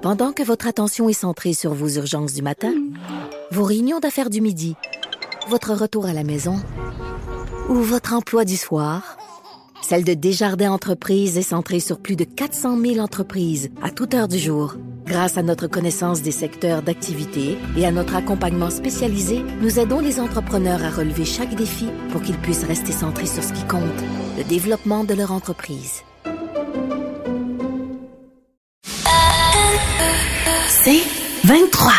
Pendant que votre attention est centrée sur vos urgences du matin, vos réunions d'affaires du midi, votre retour à la maison ou votre emploi du soir, celle de Desjardins Entreprises est centrée sur plus de 400 000 entreprises à toute heure du jour. Grâce à notre connaissance des secteurs d'activité et à notre accompagnement spécialisé, nous aidons les entrepreneurs à relever chaque défi pour qu'ils puissent rester centrés sur ce qui compte, le développement de leur entreprise. C'est 23.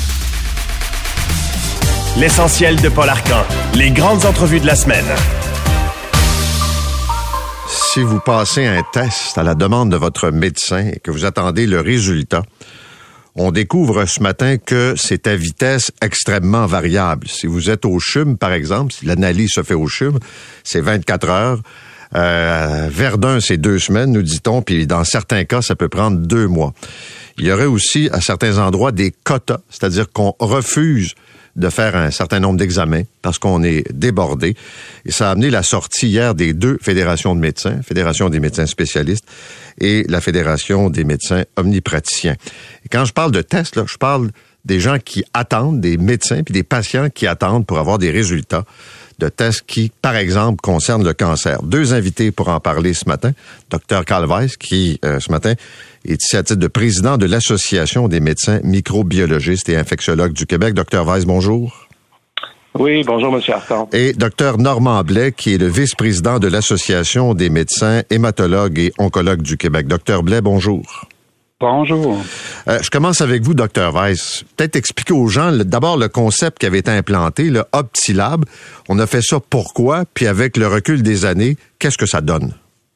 L'essentiel de Paul Arcan. Les grandes entrevues de la semaine. Si vous passez un test à la demande de votre médecin et que vous attendez le résultat, on découvre ce matin que c'est à vitesse extrêmement variable. Si vous êtes au CHUM, par exemple, si l'analyse se fait au CHUM, c'est 24 heures. Verdun, c'est 2 semaines, nous dit-on, puis dans certains cas, ça peut prendre 2 mois. Il y aurait aussi, à certains endroits, des quotas, c'est-à-dire qu'on refuse de faire un certain nombre d'examens parce qu'on est débordé. Et ça a amené la sortie hier des 2 fédérations de médecins, Fédération des médecins spécialistes et la Fédération des médecins omnipraticiens. Et quand je parle de tests, là, je parle des gens qui attendent, des médecins puis des patients qui attendent pour avoir des résultats de tests qui, par exemple, concernent le cancer. 2 invités pour en parler ce matin. Dr Carl Weiss, qui, ce matin, est ici à titre de président de l'Association des médecins microbiologistes et infectiologues du Québec. Dr Weiss, bonjour. Oui, bonjour, M. Arcan. Et Dr Normand Blais, qui est le vice-président de l'Association des médecins hématologues et oncologues du Québec. Dr Blais, bonjour. Bonjour. Je commence avec vous, Dr Weiss. Peut-être expliquer aux gens d'abord le concept qui avait été implanté, le Optilab. On a fait ça pourquoi? Puis avec le recul des années, qu'est-ce que ça donne?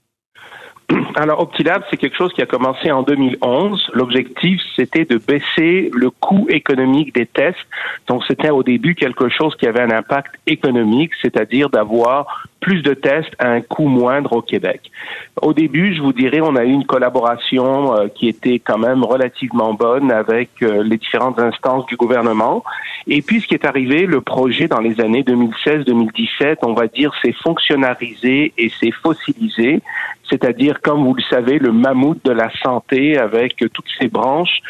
Alors, Optilab, c'est quelque chose qui a commencé en 2011. L'objectif, c'était de baisser le coût économique des tests. Donc, c'était au début quelque chose qui avait un impact économique, c'est-à-dire d'avoir plus de tests à un coût moindre au Québec. Au début, je vous dirais, on a eu une collaboration qui était quand même relativement bonne avec les différentes instances du gouvernement. Et puis, ce qui est arrivé, le projet dans les années 2016-2017, on va dire, s'est fonctionnalisé et s'est fossilisé. C'est-à-dire, comme vous le savez, le mammouth de la santé avec toutes ses branches,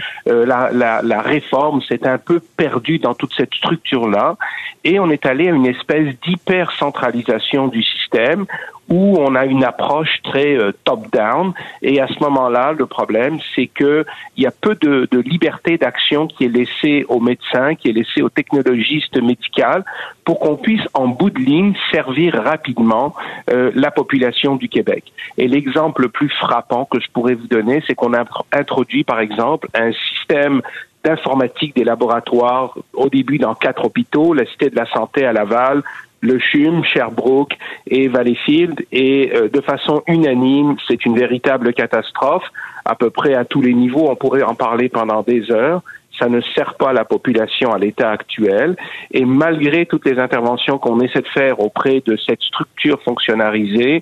la réforme s'est un peu perdue dans toute cette structure-là et on est allé à une espèce d'hyper-centralisation du système où on a une approche très top-down. Et à ce moment-là, le problème, c'est que il y a peu de liberté d'action qui est laissée aux médecins, qui est laissée aux technologistes médicaux pour qu'on puisse, en bout de ligne, servir rapidement la population du Québec. Et l'exemple le plus frappant que je pourrais vous donner, c'est qu'on a introduit, par exemple, un système d'informatique des laboratoires au début dans 4 hôpitaux, la Cité de la Santé à Laval, le CHUM, Sherbrooke et Valleyfield, et de façon unanime, c'est une véritable catastrophe, à peu près à tous les niveaux, on pourrait en parler pendant des heures. Ça ne sert pas la population à l'état actuel. Et malgré toutes les interventions qu'on essaie de faire auprès de cette structure fonctionnalisée,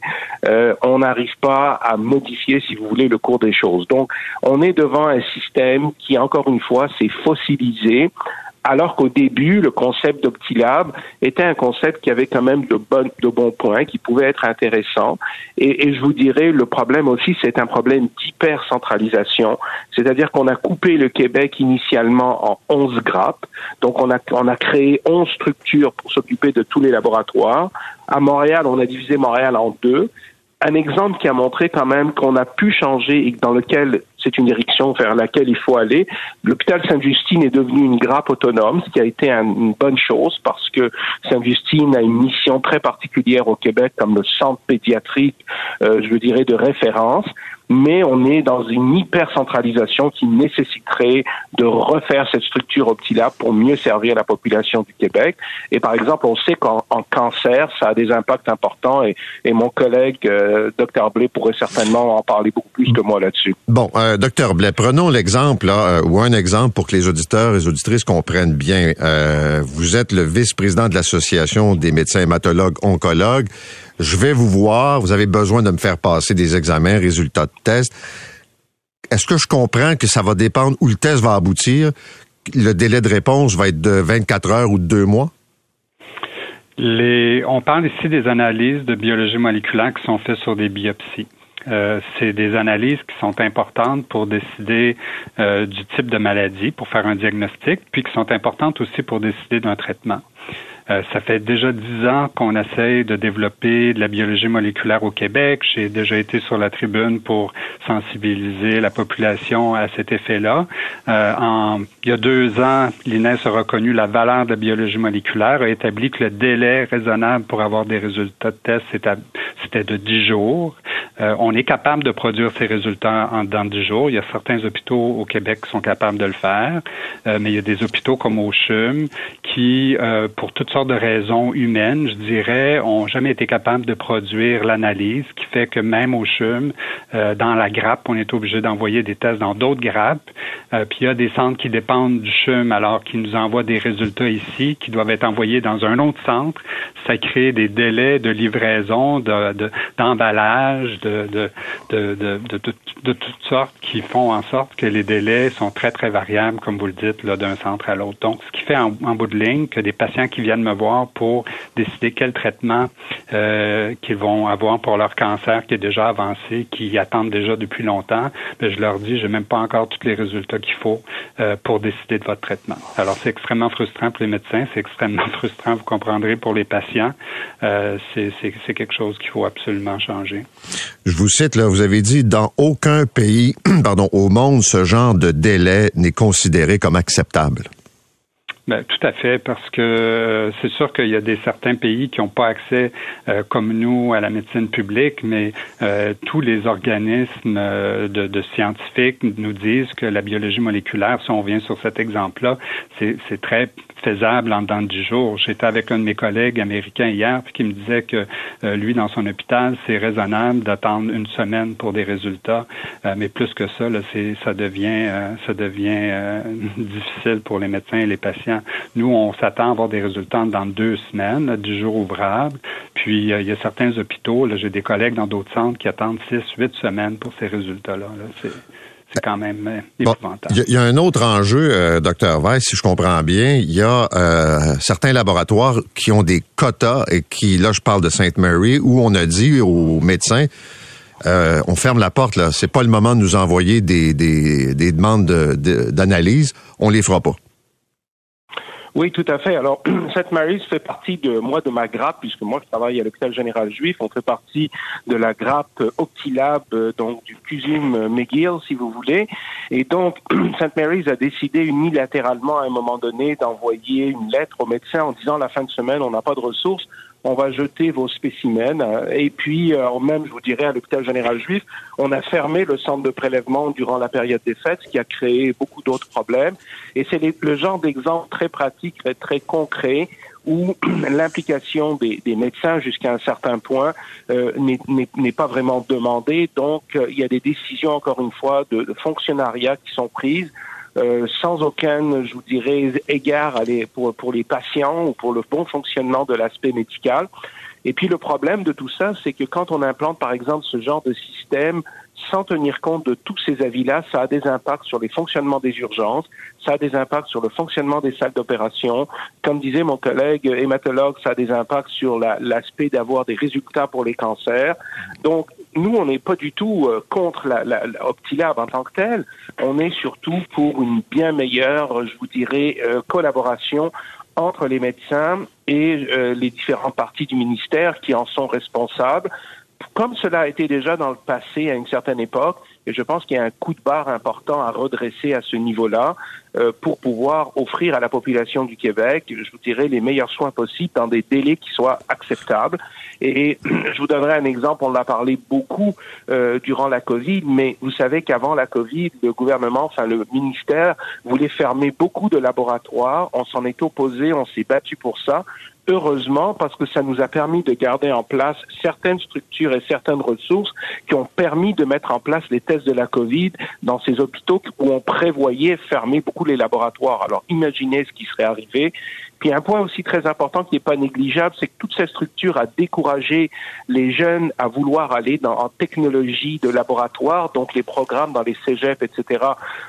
on n'arrive pas à modifier, si vous voulez, le cours des choses. Donc, on est devant un système qui, encore une fois, s'est fossilisé, alors qu'au début, le concept d'Optilab était un concept qui avait quand même de bons points, qui pouvait être intéressant. Et je vous dirais, le problème aussi, c'est un problème d'hyper-centralisation. C'est-à-dire qu'on a coupé le Québec initialement en 11 grappes. Donc, on a créé 11 structures pour s'occuper de tous les laboratoires. À Montréal, on a divisé Montréal en 2. Un exemple qui a montré quand même qu'on a pu changer et dans lequel c'est une direction vers laquelle il faut aller. L'hôpital Sainte-Justine est devenu une grappe autonome, ce qui a été une bonne chose parce que Sainte-Justine a une mission très particulière au Québec comme le centre pédiatrique, je dirais, de référence. Mais on est dans une hyper-centralisation qui nécessiterait de refaire cette structure Optilab pour mieux servir la population du Québec. Et par exemple, on sait qu'en cancer, ça a des impacts importants et mon collègue, Dr Blais, pourrait certainement en parler beaucoup plus que moi là-dessus. Bon, Dr Blais, prenons l'exemple, là, ou un exemple pour que les auditeurs et les auditrices comprennent bien. Vous êtes le vice-président de l'Association des médecins hématologues oncologues. Je vais vous voir, vous avez besoin de me faire passer des examens, résultats de tests. Est-ce que je comprends que ça va dépendre où le test va aboutir? Le délai de réponse va être de 24 heures ou de 2 mois? On parle ici des analyses de biologie moléculaire qui sont faites sur des biopsies. C'est des analyses qui sont importantes pour décider du type de maladie, pour faire un diagnostic, puis qui sont importantes aussi pour décider d'un traitement. Ça fait déjà 10 ans qu'on essaye de développer de la biologie moléculaire au Québec. J'ai déjà été sur la tribune pour sensibiliser la population à cet effet-là. Il y a 2 ans, l'INES a reconnu la valeur de la biologie moléculaire, a établi que le délai raisonnable pour avoir des résultats de tests, c'était de 10 jours. On est capable de produire ces résultats dans 10 jours. Il y a certains hôpitaux au Québec qui sont capables de le faire, mais il y a des hôpitaux comme au CHUM qui, pour toutes sortes de raisons humaines, je dirais, ont jamais été capables de produire l'analyse, qui fait que même au CHUM, dans la grappe, on est obligé d'envoyer des tests dans d'autres grappes. Puis il y a des centres qui dépendent du CHUM, alors qu'ils nous envoient des résultats ici, qui doivent être envoyés dans un autre centre. Ça crée des délais de livraison, d'emballage, de toutes sortes qui font en sorte que les délais sont très, très variables, comme vous le dites, là, d'un centre à l'autre. Donc, ce qui fait en bout de ligne que des patients qui viennent me voir pour décider quel traitement qu'ils vont avoir pour leur cancer qui est déjà avancé, qui attendent déjà depuis longtemps, bien, je leur dis, j'ai même pas encore tous les résultats qu'il faut pour décider de votre traitement. Alors, c'est extrêmement frustrant pour les médecins, c'est extrêmement frustrant, vous comprendrez, pour les patients. C'est quelque chose qu'il faut absolument changer. Je vous cite, là, vous avez dit, dans aucun pays, au monde, ce genre de délai n'est considéré comme acceptable. Ben, tout à fait, parce que c'est sûr qu'il y a certains pays qui n'ont pas accès, comme nous, à la médecine publique, mais tous les organismes de scientifiques nous disent que la biologie moléculaire, si on vient sur cet exemple-là, c'est très faisable en dans 10 jours. J'étais avec un de mes collègues américains hier, puis qui me disait que lui, dans son hôpital, c'est raisonnable d'attendre 1 semaine pour des résultats, mais plus que ça, là, ça devient difficile pour les médecins et les patients. Nous, on s'attend à avoir des résultats dans 2 semaines, 10 jours ouvrables. Puis, il y a certains hôpitaux, là, j'ai des collègues dans d'autres centres qui attendent 6-8 semaines pour ces résultats-là. Là. C'est quand même épouvantable. Il y a un autre enjeu, Dr. Weiss, si je comprends bien. Il y a certains laboratoires qui ont des quotas et qui, là, je parle de St. Mary, où on a dit aux médecins, on ferme la porte, là. C'est pas le moment de nous envoyer des demandes d'analyse. On les fera pas. Oui, tout à fait. Alors, St. Mary's fait partie de ma grappe, puisque moi, je travaille à l'hôpital général juif. On fait partie de la grappe Optilab, donc du CUSUM McGill, si vous voulez. Et donc, St. Mary's a décidé unilatéralement, à un moment donné, d'envoyer une lettre aux médecins en disant, la fin de semaine, on n'a pas de ressources. On va jeter vos spécimens. Et puis, même, je vous dirais, à l'hôpital général juif, on a fermé le centre de prélèvement durant la période des fêtes, ce qui a créé beaucoup d'autres problèmes. Et c'est le genre d'exemple très pratique, très concret, où l'implication des médecins jusqu'à un certain point n'est pas vraiment demandée. Donc, il y a des décisions, encore une fois, de fonctionnariat qui sont prises sans aucun, je vous dirais, égard pour les patients ou pour le bon fonctionnement de l'aspect médical. Et puis le problème de tout ça, c'est que quand on implante, par exemple, ce genre de système, sans tenir compte de tous ces avis-là, ça a des impacts sur les fonctionnements des urgences, ça a des impacts sur le fonctionnement des salles d'opération. Comme disait mon collègue hématologue, ça a des impacts sur l'aspect d'avoir des résultats pour les cancers. Donc, nous, on n'est pas du tout contre la Optilab en tant que telle. On est surtout pour une bien meilleure, je vous dirais, collaboration entre les médecins et les différentes parties du ministère qui en sont responsables. Comme cela a été déjà dans le passé à une certaine époque, et je pense qu'il y a un coup de barre important à redresser à ce niveau-là pour pouvoir offrir à la population du Québec, je vous dirais, les meilleurs soins possibles dans des délais qui soient acceptables. Et je vous donnerai un exemple, on l'a parlé beaucoup durant la COVID, mais vous savez qu'avant la COVID, le gouvernement, le ministère voulait fermer beaucoup de laboratoires. On s'en est opposé, on s'est battu pour ça. Heureusement, parce que ça nous a permis de garder en place certaines structures et certaines ressources qui ont permis de mettre en place les tests de la COVID dans ces hôpitaux où on prévoyait fermer beaucoup les laboratoires. Alors, imaginez ce qui serait arrivé. Puis un point aussi très important qui n'est pas négligeable, c'est que toute cette structure a découragé les jeunes à vouloir aller en technologie de laboratoire. Donc les programmes dans les cégeps, etc.,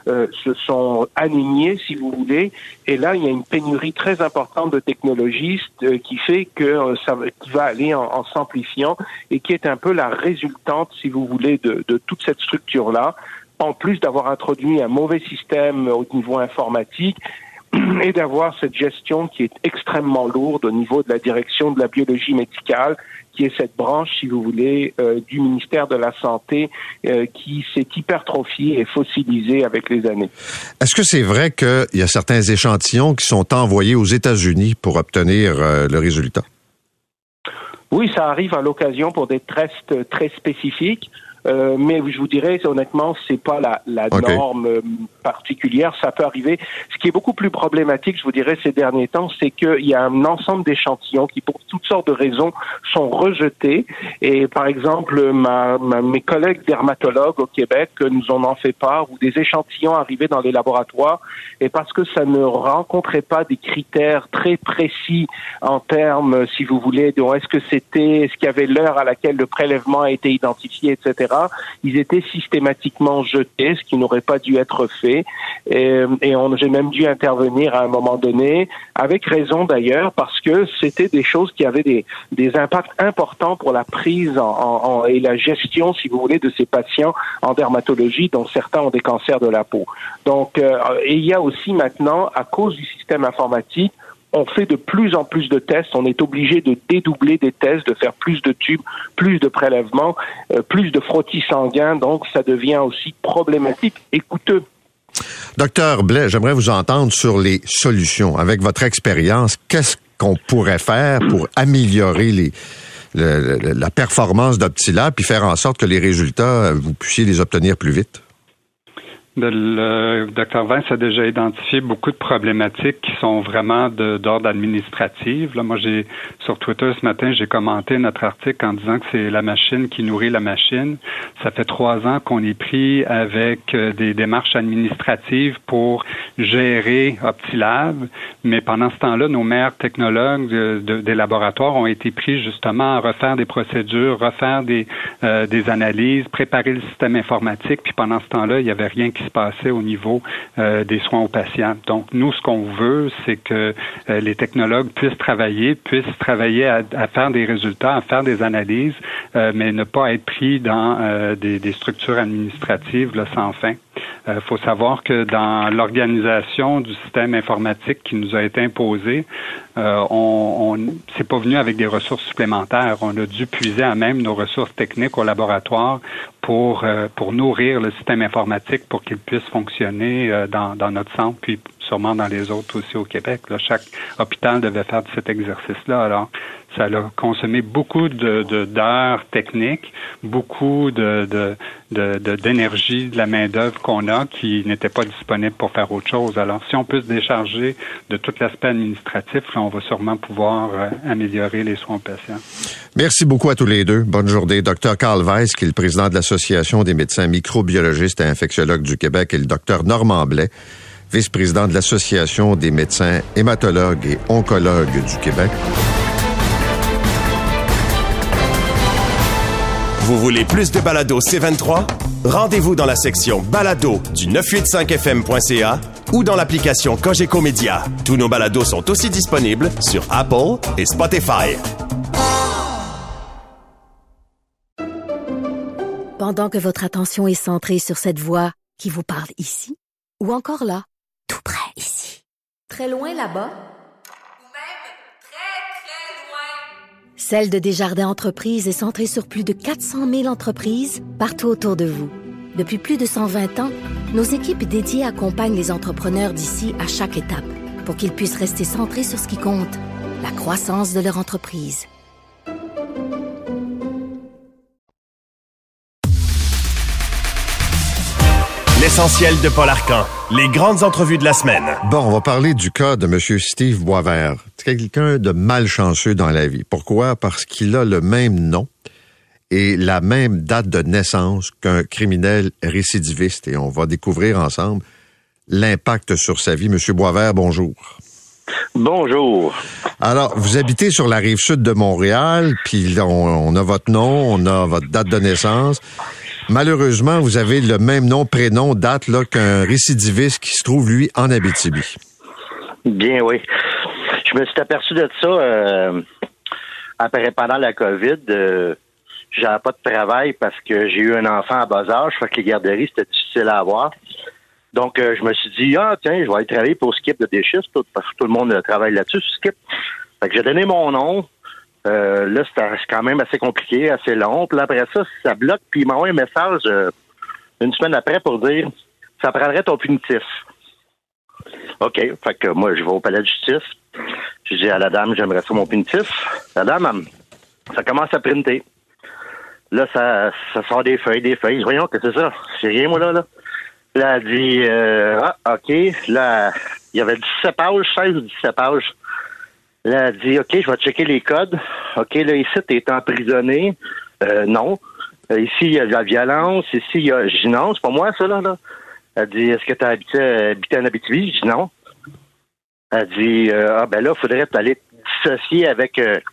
se sont alignés, si vous voulez. Et là, il y a une pénurie très importante de technologistes qui fait que qui va aller en s'amplifiant et qui est un peu la résultante, si vous voulez, de toute cette structure-là, en plus d'avoir introduit un mauvais système au niveau informatique et d'avoir cette gestion qui est extrêmement lourde au niveau de la direction de la biologie médicale, qui est cette branche, si vous voulez, du ministère de la Santé qui s'est hypertrophiée et fossilisée avec les années. Est-ce que c'est vrai qu'il y a certains échantillons qui sont envoyés aux États-Unis pour obtenir le résultat? Oui, ça arrive à l'occasion pour des tests très spécifiques. Mais je vous dirais, honnêtement, c'est pas la norme particulière. Ça peut arriver. Ce qui est beaucoup plus problématique, je vous dirais, ces derniers temps, c'est qu'il y a un ensemble d'échantillons qui, pour toutes sortes de raisons, sont rejetés. Et par exemple, mes collègues dermatologues au Québec nous en ont fait part, où des échantillons arrivaient dans les laboratoires, et parce que ça ne rencontrait pas des critères très précis en termes, si vous voulez, de est-ce qu'il y avait l'heure à laquelle le prélèvement a été identifié, etc. Ils étaient systématiquement jetés, ce qui n'aurait pas dû être fait. J'ai même dû intervenir à un moment donné, avec raison d'ailleurs, parce que c'était des choses qui avaient des impacts importants pour la prise et la gestion, si vous voulez, de ces patients en dermatologie, dont certains ont des cancers de la peau. Donc, et il y a aussi maintenant, à cause du système informatique, on fait de plus en plus de tests. On est obligé de dédoubler des tests, de faire plus de tubes, plus de prélèvements, plus de frottis sanguins. Donc, ça devient aussi problématique et coûteux. Docteur Blais, j'aimerais vous entendre sur les solutions. Avec votre expérience, qu'est-ce qu'on pourrait faire pour améliorer la performance d'Optilab puis faire en sorte que les résultats, vous puissiez les obtenir plus vite? Le Dr. Vince a déjà identifié beaucoup de problématiques qui sont vraiment d'ordre administratif. Là, moi, sur Twitter ce matin, j'ai commenté notre article en disant que c'est la machine qui nourrit la machine. Ça fait 3 ans qu'on est pris avec des démarches administratives pour gérer Optilab, mais pendant ce temps-là, nos meilleurs technologues des laboratoires ont été pris justement à refaire des procédures, refaire des analyses, préparer le système informatique, puis pendant ce temps-là, il n'y avait rien qui se passait au niveau des soins aux patients. Donc, nous, ce qu'on veut, c'est que les technologues puissent travailler à faire des résultats, à faire des analyses, mais ne pas être pris dans des structures administratives là, sans fin. Faut savoir que dans l'organisation du système informatique qui nous a été imposé, c'est pas venu avec des ressources supplémentaires. On a dû puiser à même nos ressources techniques au laboratoire pour nourrir le système informatique pour qu'il puisse fonctionner dans notre centre, puis sûrement dans les autres aussi au Québec. Là, chaque hôpital devait faire cet exercice-là. Alors, ça a consommé beaucoup d'heures techniques, beaucoup d'énergie, de la main-d'œuvre qu'on a qui n'était pas disponible pour faire autre chose. Alors, si on peut se décharger de tout l'aspect administratif, là, on va sûrement pouvoir améliorer les soins aux patients. Merci beaucoup à tous les deux. Bonne journée. Dr. Carl Weiss, qui est le président de l'Association des médecins microbiologistes et infectiologues du Québec, et le Dr. Normand Blais, vice-président de l'Association des médecins hématologues et oncologues du Québec. Vous voulez plus de balado C23? Rendez-vous dans la section balado du 985fm.ca ou dans l'application Cogeco Média. Tous nos balados sont aussi disponibles sur Apple et Spotify. Pendant que votre attention est centrée sur cette voix qui vous parle ici, ou encore là, tout près ici, très loin là-bas, Celle de Desjardins Entreprises est centrée sur plus de 400 000 entreprises partout autour de vous. Depuis plus de 120 ans, nos équipes dédiées accompagnent les entrepreneurs d'ici à chaque étape pour qu'ils puissent rester centrés sur ce qui compte, la croissance de leur entreprise. L'essentiel de Paul Arcan. Les grandes entrevues de la semaine. Bon, on va parler du cas de M. Steve Boisvert. C'est quelqu'un de malchanceux dans la vie. Pourquoi? Parce qu'il a le même nom et la même date de naissance qu'un criminel récidiviste. Et on va découvrir ensemble l'impact sur sa vie. M. Boisvert, bonjour. Bonjour. Alors, vous habitez sur la rive sud de Montréal, puis on a votre nom, on a votre date de naissance. Malheureusement, vous avez le même nom, prénom, date là qu'un récidiviste qui se trouve, lui, en Abitibi. Bien, oui. Je me suis aperçu de ça pendant la COVID. J'avais pas de travail parce que j'ai eu un enfant à bas âge, fait que les garderies, c'était difficile à avoir. Donc, je me suis dit, tiens, je vais aller travailler pour Skip de déchets, parce que tout le monde travaille là-dessus, sur Skip. Fait que j'ai donné mon nom. Là, c'est quand même assez compliqué, assez long. Puis après ça bloque, puis il m'a envoyé un message une semaine après pour dire, ça prendrait ton punitif. OK. Fait que moi, je vais au palais de justice. Je dis à la dame, j'aimerais ça mon punitif. La dame, ça commence à printer. Là, ça sort des feuilles. Voyons que c'est ça. C'est rien, moi, là. Là, elle dit, OK. Là, il y avait 17 pages, 16 ou 17 pages. Là, elle dit, OK, je vais checker les codes. OK, là, ici, t'es emprisonné. Non. Ici, il y a de la violence. Ici, il y a... Je dis non, c'est pas moi, ça, là. Elle dit, est-ce que t'as habité en Abitibi? Je dis non. Elle dit, ben là, il faudrait aller te dissocier avec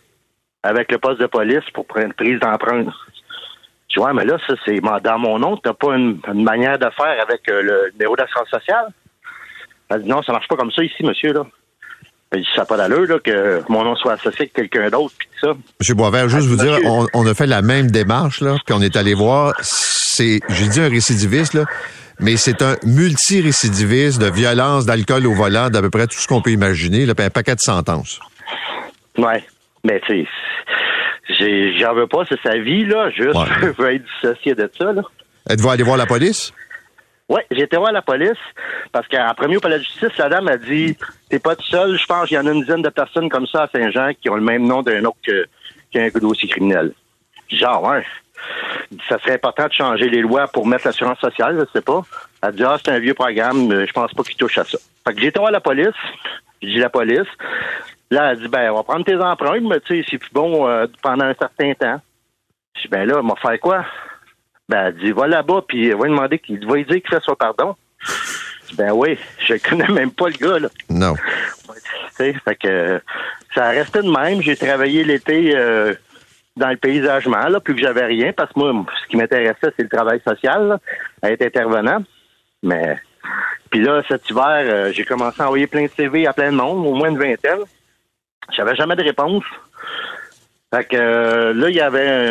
le poste de police pour prendre une prise d'empreinte. Je dis, ouais, mais là, ça, c'est dans mon nom. T'as pas une manière de faire avec le numéro d'assurance sociale? Elle dit, non, ça marche pas comme ça ici, monsieur, là. Elle dit, ça n'a pas d'allure, là, que mon nom soit associé avec quelqu'un d'autre, puis tout ça. Monsieur Boisvert, juste vous dire, on a fait la même démarche, là, puis on est allé voir, j'ai dit un récidiviste, là, mais c'est un multirécidiviste de violence, d'alcool au volant, d'à peu près tout ce qu'on peut imaginer, là, puis un paquet de sentences. Ouais, mais tu sais, j'en veux pas, c'est sa vie, là, juste, je veux être dissocié de ça, là. Êtes-vous allé voir la police? Oui, j'ai été voir la police parce qu'en premier au palais de justice, la dame a dit « T'es pas tout seul, je pense qu'il y en a une dizaine de personnes comme ça à Saint-Jean qui ont le même nom d'un autre qui a un dossier criminel. » Genre, ouais. Ça serait important de changer les lois pour mettre l'assurance sociale, je sais pas. Elle dit « Ah, c'est un vieux programme, je pense pas qu'il touche à ça. » Fait que j'ai été voir la police, j'ai dit la police. Là, elle dit « Ben, on va prendre tes empreintes, mais tu sais, c'est plus bon pendant un certain temps. » Je dis « Ben là, on va faire quoi? » Ben, elle dit, va là-bas, puis va lui demander qu'il va lui dire qu'il fait son pardon. Ben oui, je connais même pas le gars, là. Non. Fait que ça a resté de même. J'ai travaillé l'été dans le paysagement, là, plus que j'avais rien, parce que moi, ce qui m'intéressait, c'est le travail social, là, à être intervenant. Mais, puis là, cet hiver, j'ai commencé à envoyer plein de CV à plein de monde, au moins une vingtaine. J'avais jamais de réponse. Fait que là, il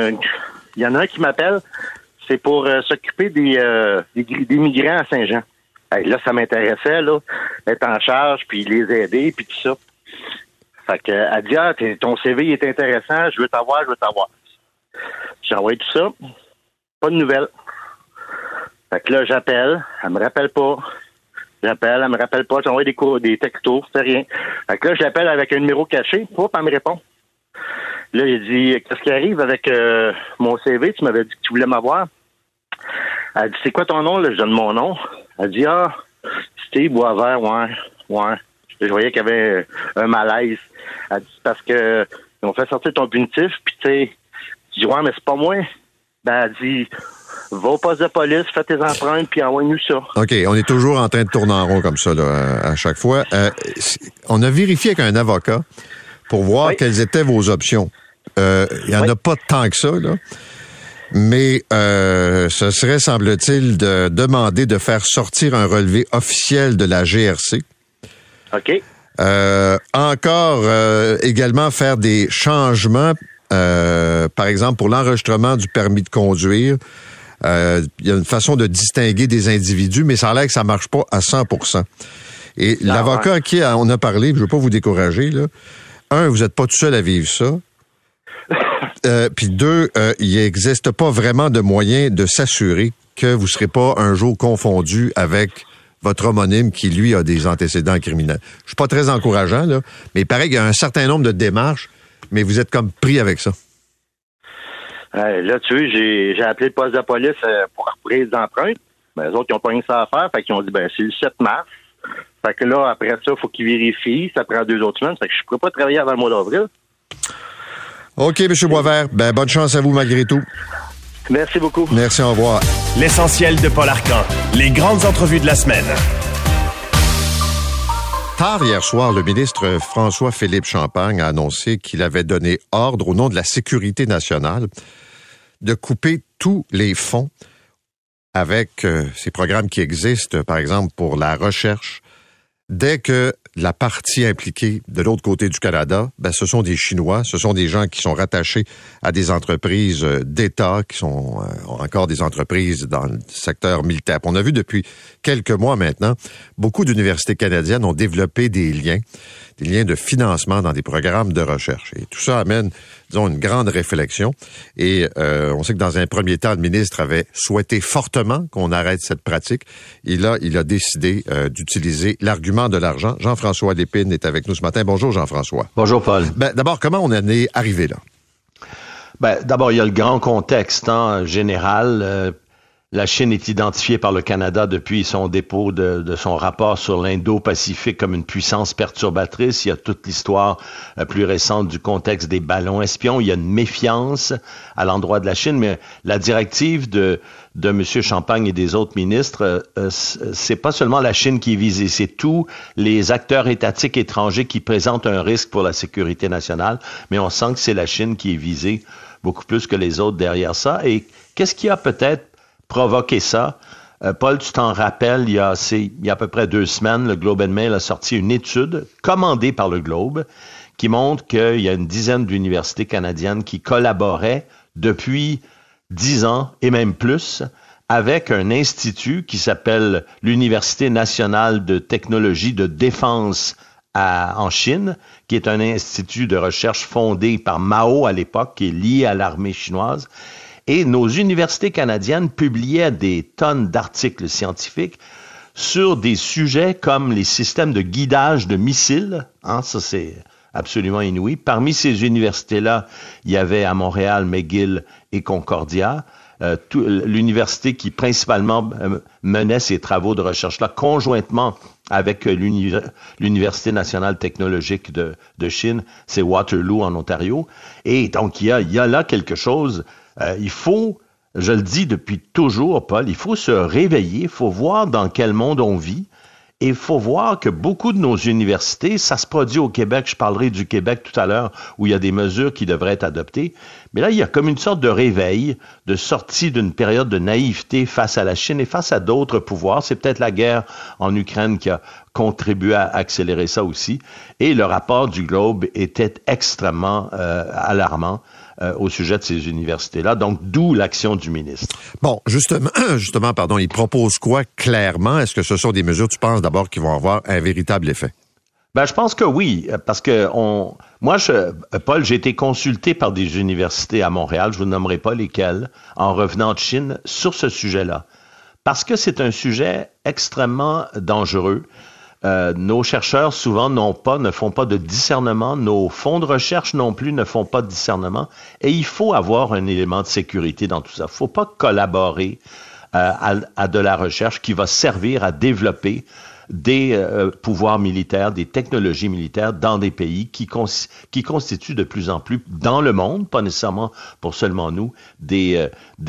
y en a un qui m'appelle. C'est pour s'occuper des migrants à Saint-Jean. Hey, là, ça m'intéressait, là, être en charge, puis les aider, puis tout ça. Fait que, elle dit, ton CV est intéressant, je veux t'avoir. J'ai envoyé tout ça. Pas de nouvelles. Fait que là, j'appelle. Elle me rappelle pas. Elle me rappelle pas. J'ai envoyé des textos, c'est rien. Fait que là, j'appelle avec un numéro caché. Hop, elle me répond. Là, il dit, qu'est-ce qui arrive avec mon CV? Tu m'avais dit que tu voulais m'avoir. Elle dit, c'est quoi ton nom? Là, je donne mon nom. Elle dit, Steve Boisvert, ouais. Je voyais qu'il y avait un malaise. Elle dit, parce que ils ont fait sortir ton punitif, puis tu sais, je dis, ouais, mais c'est pas moi. Ben, elle dit, va au poste de police, fais tes empreintes, puis envoie-nous ça. OK, on est toujours en train de tourner en rond comme ça, là, à chaque fois. On a vérifié avec un avocat pour voir quelles étaient vos options. Il n'y en a pas tant que ça, là. Mais ce serait, semble-t-il, de demander de faire sortir un relevé officiel de la GRC. OK. Encore, également, faire des changements, par exemple, pour l'enregistrement du permis de conduire. Il y a une façon de distinguer des individus, mais ça a l'air que ça marche pas à 100%. Et l'avocat à qui on a parlé, je veux pas vous décourager, là. Un, vous n'êtes pas tout seul à vivre ça. Puis deux, il n'existe pas vraiment de moyen de s'assurer que vous ne serez pas un jour confondu avec votre homonyme qui, lui, a des antécédents criminels. Je suis pas très encourageant, là, mais pareil, il y a un certain nombre de démarches, mais vous êtes comme pris avec ça. Là, tu sais, j'ai appelé le poste de police pour reprise d'empreinte. Ben, les autres, ils n'ont pas rien ça à faire. Fait qu'ils ont dit, ben, c'est le 7 mars. Fait que là, après ça, il faut qu'ils vérifient. Ça prend 2 autres semaines. Fait que je ne pourrais pas travailler avant le mois d'avril. OK, M. Boisvert. Ben, bonne chance à vous malgré tout. Merci beaucoup. Merci, au revoir. L'essentiel de Paul Arcan. Les grandes entrevues de la semaine. Tard hier soir, le ministre François-Philippe Champagne a annoncé qu'il avait donné ordre au nom de la sécurité nationale de couper tous les fonds avec ces programmes qui existent, par exemple pour la recherche, Dès que la partie impliquée de l'autre côté du Canada, ce sont des Chinois, ce sont des gens qui sont rattachés à des entreprises d'État, qui sont encore des entreprises dans le secteur militaire. On a vu depuis quelques mois maintenant, beaucoup d'universités canadiennes ont développé des liens de financement dans des programmes de recherche. Et tout ça amène, disons, une grande réflexion. Et on sait que dans un premier temps, le ministre avait souhaité fortement qu'on arrête cette pratique. Et là, il a décidé d'utiliser l'argument de l'argent. Jean-François Lépine est avec nous ce matin. Bonjour, Jean-François. Bonjour, Paul. D'abord, comment on en est arrivé là? D'abord, il y a le grand contexte général. La Chine est identifiée par le Canada depuis son dépôt de son rapport sur l'Indo-Pacifique comme une puissance perturbatrice. Il y a toute l'histoire plus récente du contexte des ballons espions. Il y a une méfiance à l'endroit de la Chine, mais la directive de M. Champagne et des autres ministres, c'est pas seulement la Chine qui est visée, c'est tous les acteurs étatiques étrangers qui présentent un risque pour la sécurité nationale, mais on sent que c'est la Chine qui est visée beaucoup plus que les autres derrière ça. Et qu'est-ce qui a peut-être provoqué ça? Paul, tu t'en rappelles, il y a à peu près 2 semaines, le Globe and Mail a sorti une étude commandée par le Globe qui montre qu'il y a une dizaine d'universités canadiennes qui collaboraient depuis 10 ans et même plus avec un institut qui s'appelle l'Université nationale de technologie de défense en Chine, qui est un institut de recherche fondé par Mao à l'époque, qui est lié à l'armée chinoise. Et nos universités canadiennes publiaient des tonnes d'articles scientifiques sur des sujets comme les systèmes de guidage de missiles. Ça, c'est absolument inouï. Parmi ces universités-là, il y avait à Montréal, McGill et Concordia. L'université qui principalement menait ces travaux de recherche-là conjointement avec l'Université nationale technologique de Chine, c'est Waterloo en Ontario. Et donc, il y a là quelque chose. Il faut, je le dis depuis toujours, Paul, il faut se réveiller, il faut voir dans quel monde on vit et il faut voir que beaucoup de nos universités, ça se produit au Québec, je parlerai du Québec tout à l'heure, où il y a des mesures qui devraient être adoptées, mais là, il y a comme une sorte de réveil, de sortie d'une période de naïveté face à la Chine et face à d'autres pouvoirs. C'est peut-être la guerre en Ukraine qui a contribué à accélérer ça aussi. Et le rapport du Globe était extrêmement alarmant au sujet de ces universités-là. Donc, d'où l'action du ministre. Bon, justement, il propose quoi clairement? Est-ce que ce sont des mesures, tu penses d'abord, qui vont avoir un véritable effet? Je pense que oui, parce que Paul, j'ai été consulté par des universités à Montréal, je vous nommerai pas lesquelles, en revenant de Chine, sur ce sujet-là. Parce que c'est un sujet extrêmement dangereux. Nos chercheurs, souvent, ne font pas de discernement. Nos fonds de recherche non plus ne font pas de discernement. Et il faut avoir un élément de sécurité dans tout ça. Il ne faut pas collaborer à de la recherche qui va servir à développer des pouvoirs militaires, des technologies militaires dans des pays qui constituent de plus en plus, dans le monde, pas nécessairement pour seulement nous, des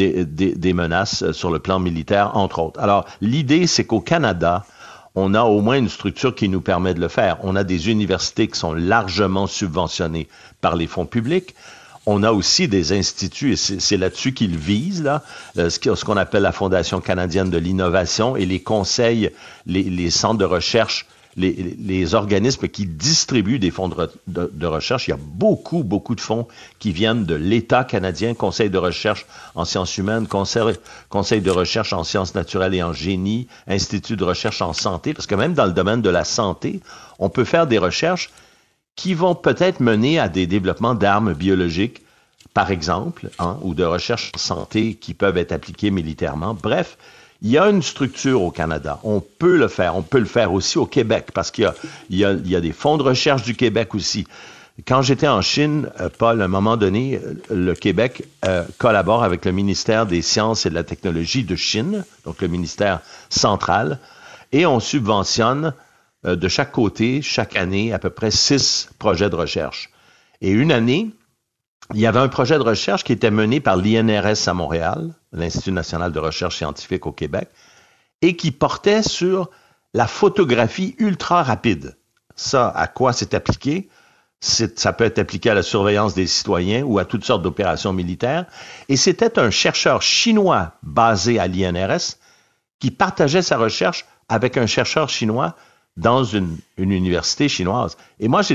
menaces sur le plan militaire, entre autres. Alors, l'idée, c'est qu'au Canada, on a au moins une structure qui nous permet de le faire. On a des universités qui sont largement subventionnées par les fonds publics. On a aussi des instituts, et c'est là-dessus qu'ils visent, là, ce qu'on appelle la Fondation canadienne de l'innovation et les conseils, les centres de recherche, les organismes qui distribuent des fonds de recherche. Il y a beaucoup de fonds qui viennent de l'État canadien, Conseil de recherche en sciences humaines, Conseil de recherche en sciences naturelles et en génie, Institut de recherche en santé, parce que même dans le domaine de la santé, on peut faire des recherches qui vont peut-être mener à des développements d'armes biologiques, par exemple, ou de recherche en santé qui peuvent être appliquées militairement. Bref, il y a une structure au Canada. On peut le faire. On peut le faire aussi au Québec parce qu'il y a des fonds de recherche du Québec aussi. Quand j'étais en Chine, Paul, à un moment donné, le Québec collabore avec le ministère des Sciences et de la Technologie de Chine, donc le ministère central, et on subventionne de chaque côté, chaque année, à peu près 6 projets de recherche. Et une année, il y avait un projet de recherche qui était mené par l'INRS à Montréal, l'Institut national de recherche scientifique au Québec, et qui portait sur la photographie ultra rapide. Ça, à quoi c'est appliqué? Ça peut être appliqué à la surveillance des citoyens ou à toutes sortes d'opérations militaires. Et c'était un chercheur chinois basé à l'INRS qui partageait sa recherche avec un chercheur chinois dans une université chinoise. Et moi,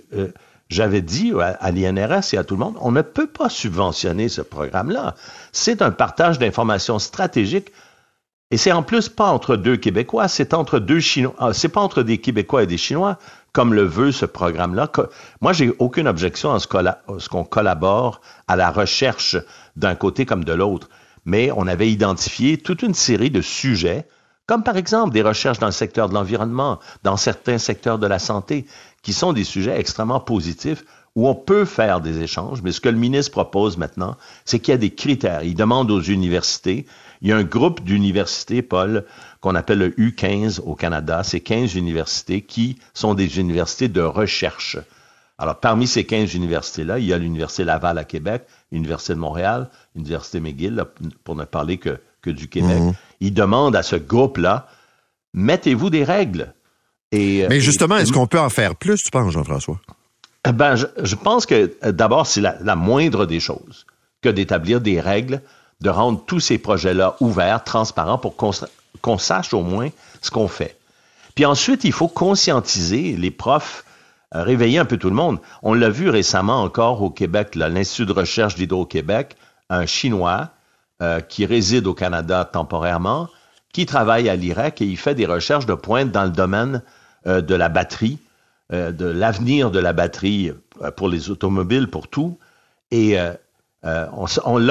j'avais dit à l'INRS et à tout le monde, on ne peut pas subventionner ce programme-là. C'est un partage d'informations stratégiques. Et c'est en plus pas entre deux Québécois, c'est entre deux Chinois. C'est pas entre des Québécois et des Chinois, comme le veut ce programme-là. Moi, j'ai aucune objection à ce qu'on collabore à la recherche d'un côté comme de l'autre. Mais on avait identifié toute une série de sujets, comme par exemple des recherches dans le secteur de l'environnement, dans certains secteurs de la santé, qui sont des sujets extrêmement positifs où on peut faire des échanges. Mais ce que le ministre propose maintenant, c'est qu'il y a des critères. Il demande aux universités. Il y a un groupe d'universités, Paul, qu'on appelle le U15 au Canada. C'est 15 universités qui sont des universités de recherche. Alors, parmi ces 15 universités-là, il y a l'Université Laval à Québec, l'Université de Montréal, l'Université McGill, là, pour ne parler que du Québec. Il demande à ce groupe-là, mettez-vous des règles. Mais justement, est-ce qu'on peut en faire plus, tu penses, Jean-François? Ben, je pense que d'abord, c'est la moindre des choses que d'établir des règles, de rendre tous ces projets-là ouverts, transparents, pour qu'on sache au moins ce qu'on fait. Puis ensuite, il faut conscientiser les profs, réveiller un peu tout le monde. On l'a vu récemment encore au Québec, là, l'Institut de recherche d'Hydro-Québec, un Chinois qui réside au Canada temporairement, qui travaille à l'IREC et il fait des recherches de pointe dans le domaine de la batterie, de l'avenir de la batterie pour les automobiles, pour tout. Et on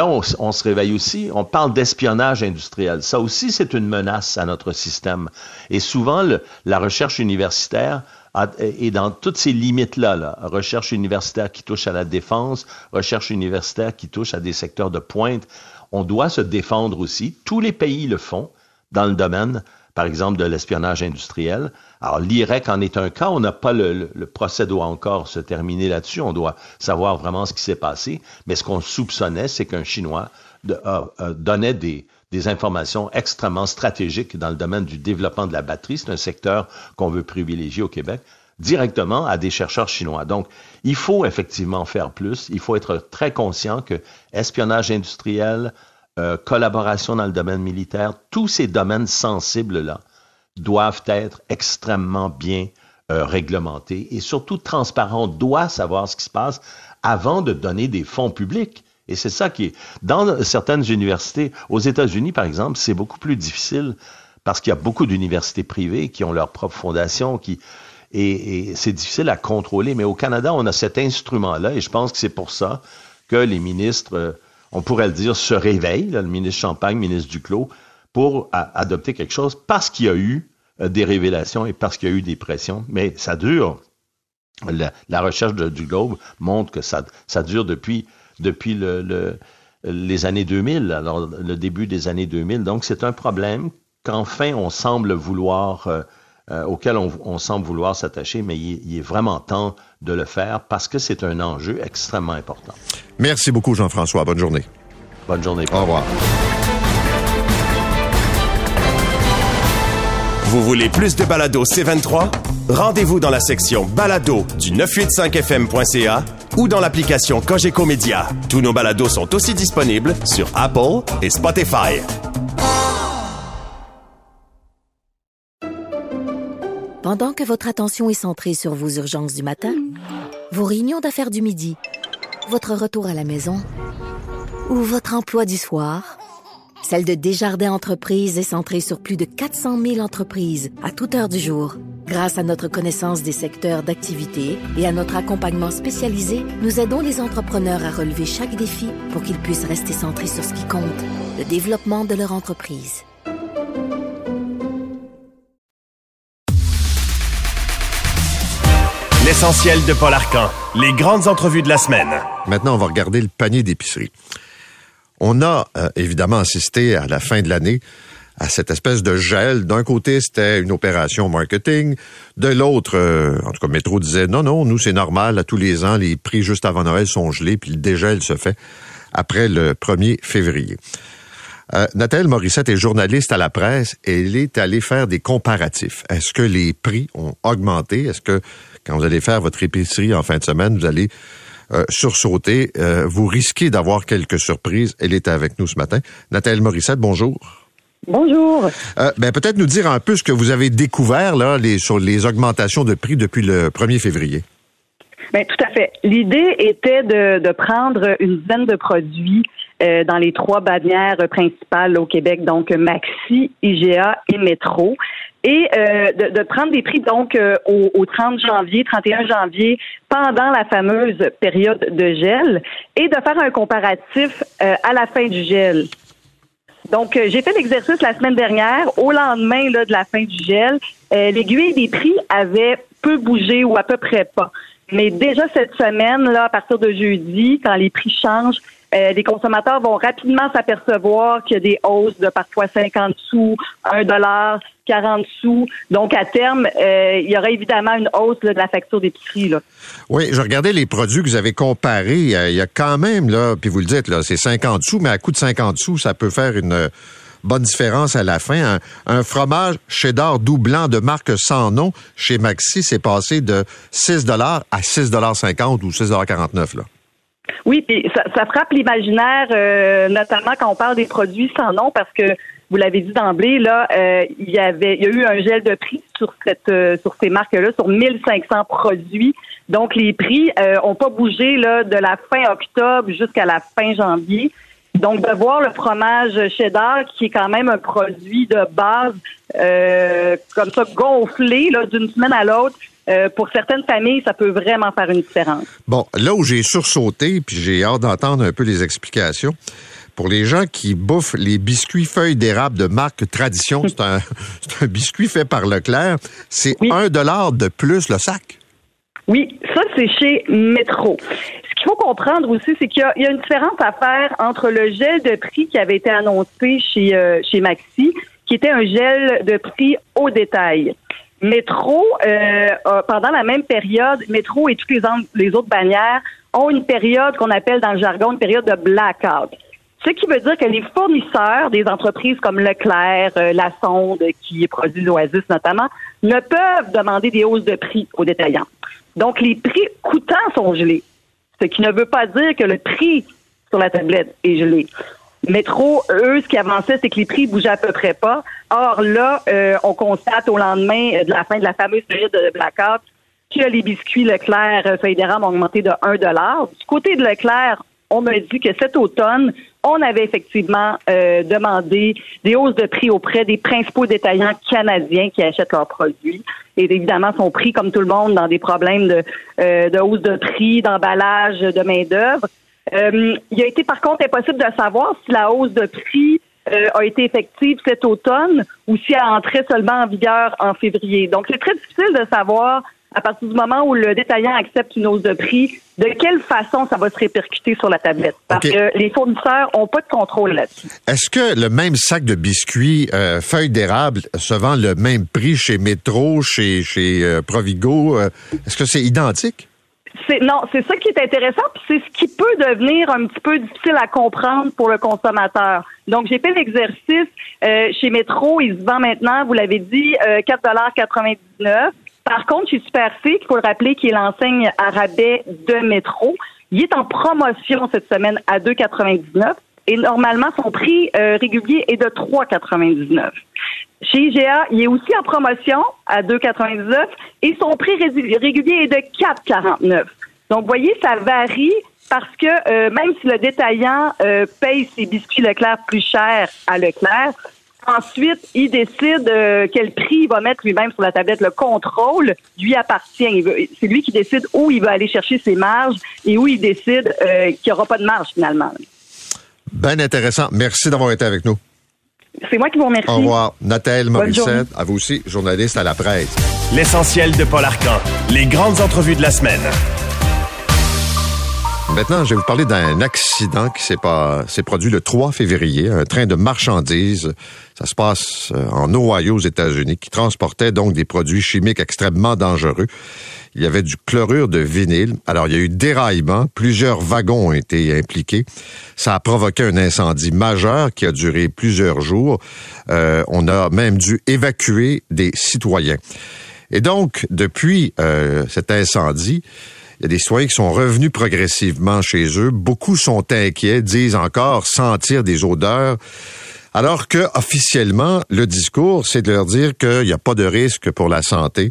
se réveille aussi. On parle d'espionnage industriel. Ça aussi, c'est une menace à notre système. Et souvent, la recherche universitaire est dans toutes ces limites-là. Là. Recherche universitaire qui touche à la défense, recherche universitaire qui touche à des secteurs de pointe. On doit se défendre aussi. Tous les pays le font dans le domaine, par exemple, de l'espionnage industriel. Alors, l'IREC en est un cas. On n'a pas le procès doit encore se terminer là-dessus. On doit savoir vraiment ce qui s'est passé. Mais ce qu'on soupçonnait, c'est qu'un Chinois donnait des informations extrêmement stratégiques dans le domaine du développement de la batterie. C'est un secteur qu'on veut privilégier au Québec, directement à des chercheurs chinois. Donc, il faut effectivement faire plus. Il faut être très conscient que espionnage industriel, collaboration dans le domaine militaire, tous ces domaines sensibles-là doivent être extrêmement bien réglementés et surtout transparents. On doit savoir ce qui se passe avant de donner des fonds publics. Et c'est ça qui est... Dans certaines universités, aux États-Unis, par exemple, c'est beaucoup plus difficile parce qu'il y a beaucoup d'universités privées qui ont leur propre fondation, et c'est difficile à contrôler. Mais au Canada, on a cet instrument-là et je pense que c'est pour ça que les ministres... on pourrait le dire, se réveille, là, le ministre Champagne, le ministre Duclos, pour adopter quelque chose parce qu'il y a eu des révélations et parce qu'il y a eu des pressions. Mais ça dure. La recherche du Globe montre que ça dure depuis les années 2000, alors le début des années 2000. Donc, c'est un problème qu'enfin on semble vouloir... auquel on semble vouloir s'attacher, mais il est vraiment temps de le faire parce que c'est un enjeu extrêmement important. Merci beaucoup, Jean-François. Bonne journée. Bonne journée. Au revoir. Vous voulez plus de balado C23? Rendez-vous dans la section balado du 985fm.ca ou dans l'application Cogeco Média. Tous nos balados sont aussi disponibles sur Apple et Spotify. Pendant que votre attention est centrée sur vos urgences du matin, vos réunions d'affaires du midi, votre retour à la maison ou votre emploi du soir, celle de Desjardins Entreprises est centrée sur plus de 400 000 entreprises à toute heure du jour. Grâce à notre connaissance des secteurs d'activité et à notre accompagnement spécialisé, nous aidons les entrepreneurs à relever chaque défi pour qu'ils puissent rester centrés sur ce qui compte, le développement de leur entreprise. L'essentiel de Paul Arcan, les grandes entrevues de la semaine. Maintenant, on va regarder le panier d'épicerie. On a évidemment assisté à la fin de l'année à cette espèce de gel. D'un côté, c'était une opération marketing. De l'autre, en tout cas, Métro disait non, nous, c'est normal. À tous les ans, les prix juste avant Noël sont gelés, puis le dégel se fait après le 1er février. Nathalie Morissette est journaliste à la presse et elle est allée faire des comparatifs. Est-ce que les prix ont augmenté? Est-ce que quand vous allez faire votre épicerie en fin de semaine, vous allez sursauter? Vous risquez d'avoir quelques surprises. Elle était avec nous ce matin. Nathalie Morissette, bonjour. Bonjour. Peut-être nous dire un peu ce que vous avez découvert là, sur les augmentations de prix depuis le 1er février. Bien, tout à fait. L'idée était de prendre une dizaine de produits dans les 3 bannières principales au Québec, donc Maxi, IGA et Métro, et de prendre des prix donc au 30 janvier, 31 janvier, pendant la fameuse période de gel, et de faire un comparatif à la fin du gel. Donc, j'ai fait l'exercice la semaine dernière. Au lendemain là, de la fin du gel, l'aiguille des prix avait peu bougé ou à peu près pas. Mais déjà cette semaine, là, à partir de jeudi, quand les prix changent, les consommateurs vont rapidement s'apercevoir qu'il y a des hausses de parfois 50 sous, $1, 40 sous. Donc, à terme, il y aura évidemment une hausse là, de la facture d'épicerie. Là. Oui, je regardais les produits que vous avez comparés. Il y a quand même, là, puis vous le dites, là, c'est 50 sous, mais à coût de 50 sous, ça peut faire une bonne différence à la fin. Un fromage cheddar doux blanc de marque sans nom chez Maxi, c'est passé de 6 $ à 6,50 $ ou 6,49 $. Là. Oui, puis ça frappe l'imaginaire, notamment quand on parle des produits sans nom, parce que vous l'avez dit d'emblée, là, il y a eu un gel de prix sur ces marques-là, sur 1500 produits. Donc, les prix ont pas bougé là de la fin octobre jusqu'à la fin janvier. Donc, de voir le fromage cheddar, qui est quand même un produit de base, comme ça, gonflé là, d'une semaine à l'autre, pour certaines familles, ça peut vraiment faire une différence. Bon, là où j'ai sursauté, puis j'ai hâte d'entendre un peu les explications, pour les gens qui bouffent les biscuits feuilles d'érable de marque Tradition, c'est un biscuit fait par Leclerc, c'est $1 de plus le sac. Oui, ça, c'est chez Métro. Ce qu'il faut comprendre aussi, c'est qu'il y a une différence à faire entre le gel de prix qui avait été annoncé chez Maxi, qui était un gel de prix au détail. Métro, pendant la même période, Métro et toutes les autres bannières ont une période qu'on appelle dans le jargon une période de blackout. Ce qui veut dire que les fournisseurs des entreprises comme Leclerc, La Sonde, qui produit l'Oasis notamment, ne peuvent demander des hausses de prix aux détaillants. Donc, les prix coûtants sont gelés, ce qui ne veut pas dire que le prix sur la tablette est gelé. Métro, eux, ce qui avançait, c'est que les prix bougeaient à peu près pas. Or, là, on constate au lendemain de la fin de la fameuse période de blackout que les biscuits Leclerc feuilles d'érable ont augmenté de $1. Du côté de Leclerc, on m'a dit que cet automne, on avait effectivement demandé des hausses de prix auprès des principaux détaillants canadiens qui achètent leurs produits. Et évidemment, sont pris, comme tout le monde, dans des problèmes de hausse de prix, d'emballage, de main-d'œuvre. Il a été, par contre, impossible de savoir si la hausse de prix a été effective cet automne ou si elle entrait seulement en vigueur en février. Donc, c'est très difficile de savoir, à partir du moment où le détaillant accepte une hausse de prix, de quelle façon ça va se répercuter sur la tablette. Parce que les fournisseurs n'ont pas de contrôle là-dessus. Est-ce que le même sac de biscuits feuilles d'érable se vend le même prix chez Métro, chez Provigo? Est-ce que c'est identique? Non, c'est ça qui est intéressant, puis c'est ce qui peut devenir un petit peu difficile à comprendre pour le consommateur. Donc, j'ai fait l'exercice chez Métro, il se vend maintenant, vous l'avez dit, $4,99. Par contre, chez Super C, il faut le rappeler, qui est l'enseigne à rabais de Métro, il est en promotion cette semaine à $2,99 et normalement, son prix régulier est de $3,99. Chez IGA, il est aussi en promotion à $2,99 et son prix régulier est de $4,49. Donc, vous voyez, ça varie parce que même si le détaillant paye ses biscuits Leclerc plus cher à Leclerc, ensuite, il décide quel prix il va mettre lui-même sur la tablette. Le contrôle lui appartient. C'est lui qui décide où il va aller chercher ses marges et où il décide qu'il n'y aura pas de marge finalement. Ben intéressant. Merci d'avoir été avec nous. C'est moi qui vous remercie. Au revoir. Nathalie Morissette, à vous aussi, journaliste à La Presse. L'essentiel de Paul Arcan, les grandes entrevues de la semaine. Maintenant, je vais vous parler d'un accident qui s'est produit le 3 février. Un train de marchandises, ça se passe en Ohio, aux États-Unis, qui transportait donc des produits chimiques extrêmement dangereux. Il y avait du chlorure de vinyle. Alors, il y a eu déraillement. Plusieurs wagons ont été impliqués. Ça a provoqué un incendie majeur qui a duré plusieurs jours. On a même dû évacuer des citoyens. Et donc, depuis cet incendie, il y a des citoyens qui sont revenus progressivement chez eux. Beaucoup sont inquiets, disent encore sentir des odeurs. Alors que officiellement, le discours, c'est de leur dire qu'il n'y a pas de risque pour la santé,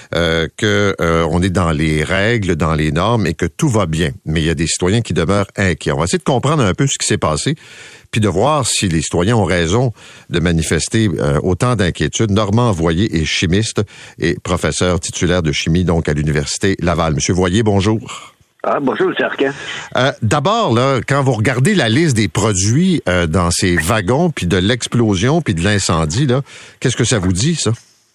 on est dans les règles, dans les normes et que tout va bien. Mais il y a des citoyens qui demeurent inquiets. On va essayer de comprendre un peu ce qui s'est passé, puis de voir si les citoyens ont raison de manifester autant d'inquiétudes. Normand Voyer est chimiste et professeur titulaire de chimie donc à l'Université Laval. Monsieur Voyer, bonjour. Bonjour, M. Arcan. D'abord, là, quand vous regardez la liste des produits dans ces wagons, puis de l'explosion, puis de l'incendie, là, qu'est-ce que ça vous dit, ça?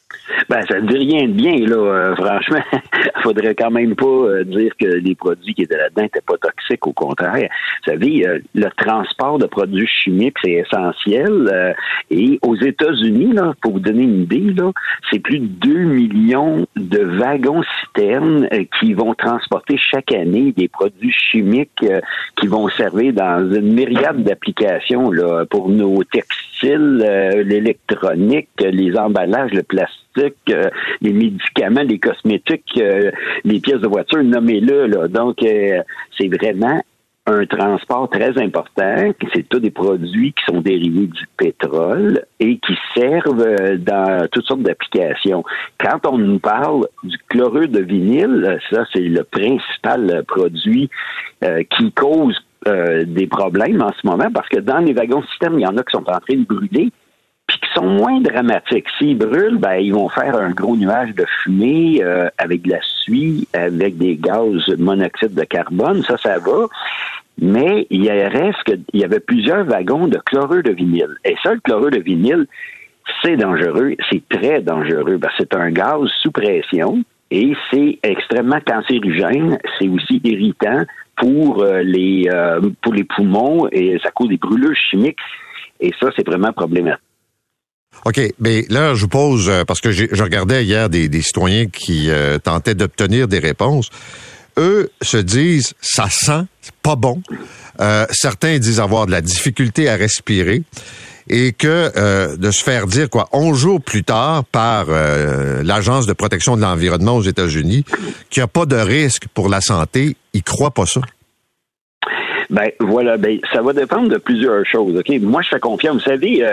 Ça ne dit rien de bien, là. Franchement, il faudrait quand même pas dire que les produits qui étaient là-dedans n'étaient pas toxiques, au contraire. Vous savez, le transport de produits chimiques, c'est essentiel. Et aux États-Unis, là, pour vous donner une idée, là, c'est plus de 2 millions de wagons-citernes qui vont transporter chaque année des produits chimiques qui vont servir dans une myriade d'applications là, pour nos textiles, l'électronique, les emballages, le plastique, les médicaments, les cosmétiques, les pièces de voiture, nommez-le. Là. Donc, c'est vraiment un transport très important. C'est tous des produits qui sont dérivés du pétrole et qui servent dans toutes sortes d'applications. Quand on nous parle du chlorure de vinyle, ça, c'est le principal produit qui cause des problèmes en ce moment parce que dans les wagons-systèmes, il y en a qui sont en train de brûler puis qui sont moins dramatiques. S'ils brûlent, ils vont faire un gros nuage de fumée avec de la suie, avec des gaz monoxyde de carbone, ça va. Mais il reste qu'il y avait plusieurs wagons de chlorure de vinyle. Et ça, le chlorure de vinyle, c'est dangereux, c'est très dangereux, parce que c'est un gaz sous pression et c'est extrêmement cancérigène, c'est aussi irritant pour les poumons et ça cause des brûlures chimiques. Et ça, c'est vraiment problématique. OK, mais là, je vous pose, parce que je regardais hier des citoyens qui tentaient d'obtenir des réponses. Eux se disent, ça sent, c'est pas bon. Certains disent avoir de la difficulté à respirer et que de se faire dire 11 jours plus tard par l'Agence de protection de l'environnement aux États-Unis qu'il n'y a pas de risque pour la santé, ils croient pas ça. Voilà, ça va dépendre de plusieurs choses. OK, moi je fais confiance. Vous savez,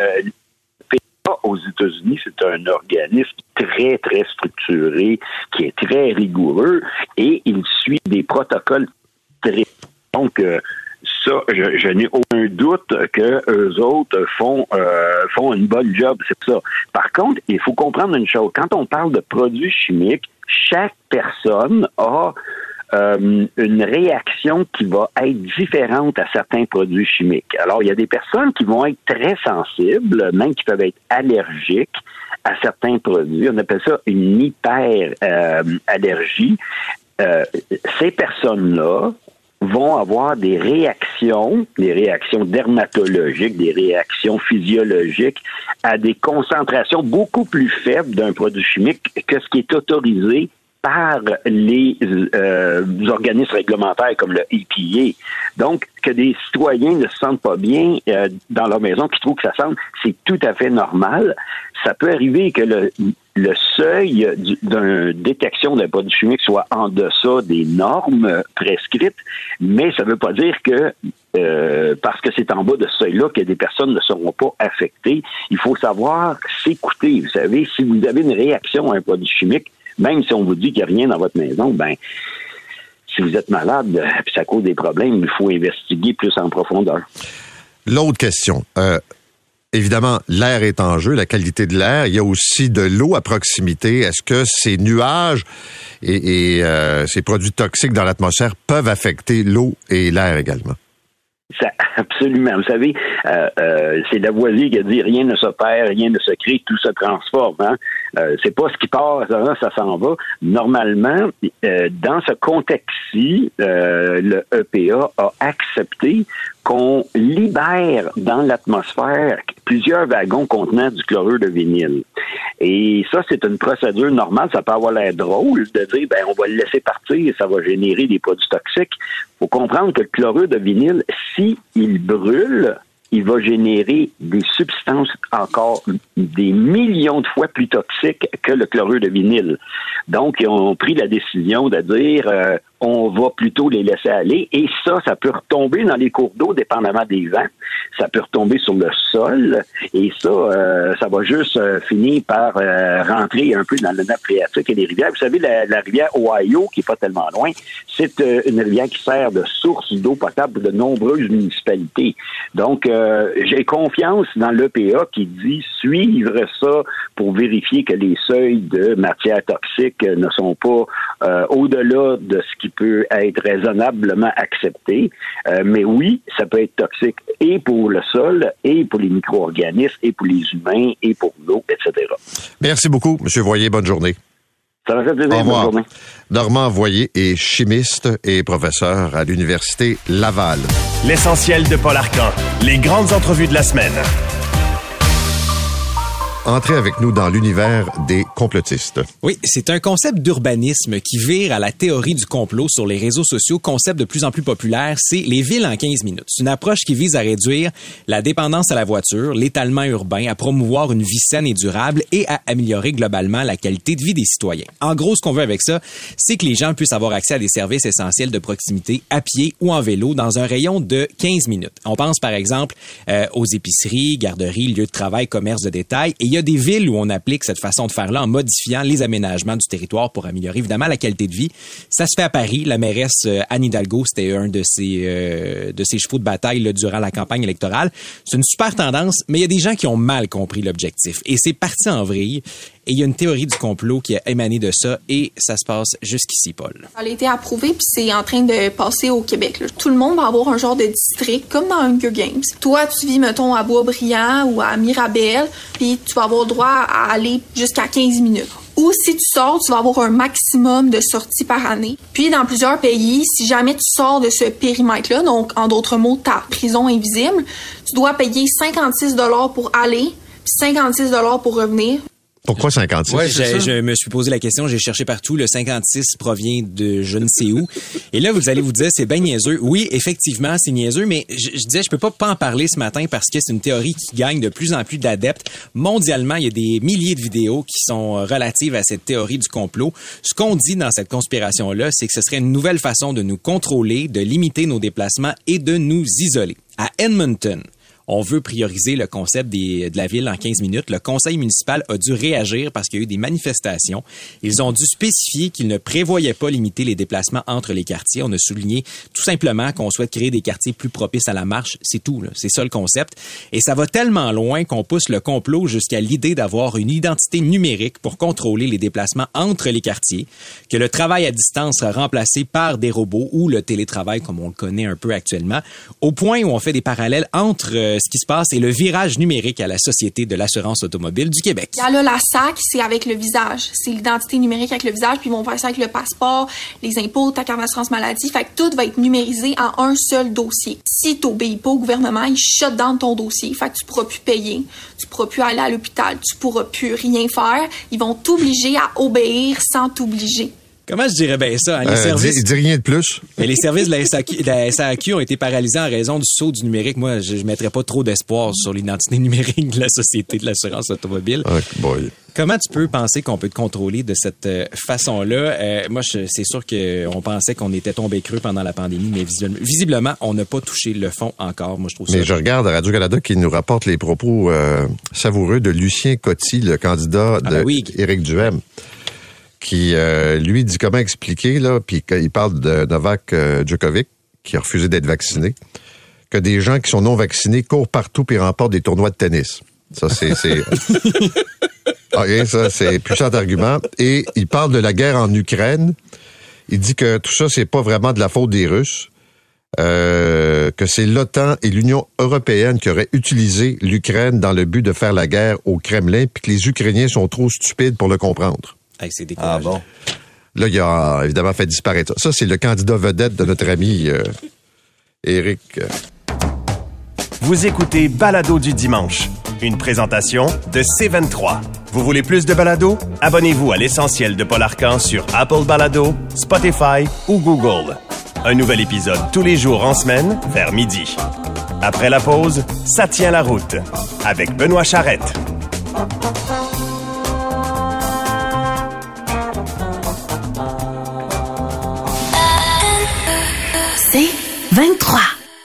aux États-Unis, c'est un organisme très, très structuré, qui est très rigoureux et il suit des protocoles très... Donc, ça, je n'ai aucun doute que eux autres font une bonne job, c'est ça. Par contre, il faut comprendre une chose. Quand on parle de produits chimiques, chaque personne a une réaction qui va être différente à certains produits chimiques. Alors, il y a des personnes qui vont être très sensibles, même qui peuvent être allergiques à certains produits. On appelle ça une hyperallergie. Ces personnes-là vont avoir des réactions dermatologiques, des réactions physiologiques à des concentrations beaucoup plus faibles d'un produit chimique que ce qui est autorisé par les organismes réglementaires comme le EPA. Donc, que des citoyens ne se sentent pas bien dans leur maison, qui trouvent que ça sent, c'est tout à fait normal. Ça peut arriver que le seuil d'une détection d'un produit chimique soit en deçà des normes prescrites, mais ça ne veut pas dire que parce que c'est en bas de ce seuil-là que des personnes ne seront pas affectées. Il faut savoir s'écouter. Vous savez, si vous avez une réaction à un produit chimique, même si on vous dit qu'il n'y a rien dans votre maison, si vous êtes malade puis ça cause des problèmes, il faut investiguer plus en profondeur. L'autre question. Évidemment, l'air est en jeu, la qualité de l'air. Il y a aussi de l'eau à proximité. Est-ce que ces nuages et ces produits toxiques dans l'atmosphère peuvent affecter l'eau et l'air également? Ça, absolument. Vous savez, c'est Lavoisier qui a dit « Rien ne se perd, rien ne se crée, tout se transforme. » C'est pas ce qui part, ça s'en va. Normalement, dans ce contexte-ci, le EPA a accepté qu'on libère dans l'atmosphère plusieurs wagons contenant du chlorure de vinyle. Et ça, c'est une procédure normale. Ça peut avoir l'air drôle de dire, on va le laisser partir, ça va générer des produits toxiques. Il faut comprendre que le chlorure de vinyle, s'il brûle, il va générer des substances encore des millions de fois plus toxiques que le chlorure de vinyle. Donc, ils ont pris la décision de dire on va plutôt les laisser aller. Et ça peut retomber dans les cours d'eau, dépendamment des vents. Ça peut retomber sur le sol. Et ça va juste finir par rentrer un peu dans le nappe phréatique et les rivières. Vous savez, la rivière Ohio, qui est pas tellement loin, c'est une rivière qui sert de source d'eau potable pour de nombreuses municipalités. Donc, j'ai confiance dans l'EPA qui dit suivre ça pour vérifier que les seuils de matières toxiques ne sont pas au-delà de ce qui peut être raisonnablement accepté. Mais oui, ça peut être toxique et pour le sol, et pour les micro-organismes, et pour les humains, et pour l'eau, etc. Merci beaucoup, M. Voyer. Bonne journée. Ça m'a fait plaisir. Au revoir. Bonne journée. Normand Voyer est chimiste et professeur à l'Université Laval. L'essentiel de Paul Arcan. Les grandes entrevues de la semaine. Entrez avec nous dans l'univers des complotistes. Oui, c'est un concept d'urbanisme qui vire à la théorie du complot sur les réseaux sociaux. Concept de plus en plus populaire, c'est les villes en 15 minutes. C'est une approche qui vise à réduire la dépendance à la voiture, l'étalement urbain, à promouvoir une vie saine et durable et à améliorer globalement la qualité de vie des citoyens. En gros, ce qu'on veut avec ça, c'est que les gens puissent avoir accès à des services essentiels de proximité à pied ou en vélo dans un rayon de 15 minutes. On pense par exemple aux épiceries, garderies, lieux de travail, commerces de détail. Et il y a des villes où on applique cette façon de faire-là en modifiant les aménagements du territoire pour améliorer évidemment la qualité de vie. Ça se fait à Paris. La mairesse Anne Hidalgo, c'était un de ses chevaux de bataille là, durant la campagne électorale. C'est une super tendance, mais il y a des gens qui ont mal compris l'objectif. Et c'est parti en vrille. Et il y a une théorie du complot qui a émané de ça et ça se passe jusqu'ici, Paul. Ça a été approuvé puis c'est en train de passer au Québec. Là. Tout le monde va avoir un genre de district comme dans Hunger Games. Toi, tu vis, mettons, à Boisbriand ou à Mirabel puis tu vas avoir le droit à aller jusqu'à 15 minutes. Ou si tu sors, tu vas avoir un maximum de sorties par année. Puis dans plusieurs pays, si jamais tu sors de ce périmètre-là, donc en d'autres mots, ta prison invisible, tu dois payer 56 $ pour aller puis 56 $ pour revenir. Pourquoi 56? Ouais, je me suis posé la question, j'ai cherché partout. Le 56 provient de je ne sais où. Et là, vous allez vous dire, c'est bien niaiseux. Oui, effectivement, c'est niaiseux, mais je disais, je peux pas en parler ce matin parce que c'est une théorie qui gagne de plus en plus d'adeptes. Mondialement, il y a des milliers de vidéos qui sont relatives à cette théorie du complot. Ce qu'on dit dans cette conspiration-là, c'est que ce serait une nouvelle façon de nous contrôler, de limiter nos déplacements et de nous isoler. À Edmonton, on veut prioriser le concept de la ville en 15 minutes. Le conseil municipal a dû réagir parce qu'il y a eu des manifestations. Ils ont dû spécifier qu'ils ne prévoyaient pas limiter les déplacements entre les quartiers. On a souligné tout simplement qu'on souhaite créer des quartiers plus propices à la marche. C'est tout, là. C'est ça le concept. Et ça va tellement loin qu'on pousse le complot jusqu'à l'idée d'avoir une identité numérique pour contrôler les déplacements entre les quartiers, que le travail à distance sera remplacé par des robots ou le télétravail comme on le connaît un peu actuellement, au point où on fait des parallèles entre ce qui se passe et le virage numérique à la Société de l'assurance automobile du Québec. Il y a là la SAC, c'est avec le visage. C'est l'identité numérique avec le visage, puis ils vont faire ça avec le passeport, les impôts, ta carte d'assurance maladie. Fait que tout va être numérisé en un seul dossier. Si tu n'obéis pas au gouvernement, il shut down ton dossier. Fait que tu pourras plus payer, tu pourras plus aller à l'hôpital, tu pourras plus rien faire. Ils vont t'obliger à obéir sans t'obliger. Comment je dirais bien ça? Hein? Les services... Dis rien de plus. Mais les services de la SAQ ont été paralysés en raison du saut du numérique. Moi, je ne mettrais pas trop d'espoir sur l'identité numérique de la Société de l'assurance automobile. Okay, boy. Comment tu peux penser qu'on peut te contrôler de cette façon-là? Moi, c'est sûr qu'on pensait qu'on était tombé creux pendant la pandémie, mais visiblement, on n'a pas touché le fond encore. Moi, je trouve ça. Mais je regarde Radio-Canada qui nous rapporte les propos savoureux de Lucien Coty, le candidat d'Éric Duhem, qui lui dit comment expliquer, là, puis il parle de Novak Djokovic, qui a refusé d'être vacciné, que des gens qui sont non vaccinés courent partout puis remportent des tournois de tennis. Ça, c'est... OK, ça, c'est puissant argument. Et il parle de la guerre en Ukraine. Il dit que tout ça, c'est pas vraiment de la faute des Russes, que c'est l'OTAN et l'Union européenne qui auraient utilisé l'Ukraine dans le but de faire la guerre au Kremlin, puis que les Ukrainiens sont trop stupides pour le comprendre. Hey, c'est décourageant. Ah bon? Là, il a évidemment fait disparaître ça. Ça, c'est le candidat vedette de notre ami Éric. Vous écoutez Balado du dimanche, une présentation de C23. Vous voulez plus de balado? Abonnez-vous à l'essentiel de Paul Arcan sur Apple Balado, Spotify ou Google. Un nouvel épisode tous les jours en semaine vers midi. Après la pause, ça tient la route avec Benoît Charette. 23.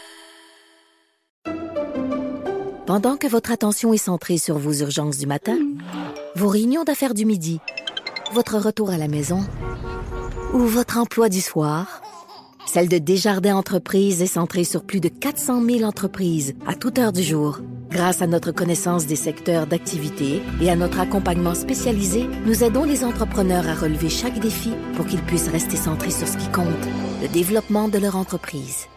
Pendant que votre attention est centrée sur vos urgences du matin, vos réunions d'affaires du midi, votre retour à la maison ou votre emploi du soir, celle de Desjardins Entreprises est centrée sur plus de 400 000 entreprises à toute heure du jour. Grâce à notre connaissance des secteurs d'activité et à notre accompagnement spécialisé, nous aidons les entrepreneurs à relever chaque défi pour qu'ils puissent rester centrés sur ce qui compte, le développement de leur entreprise.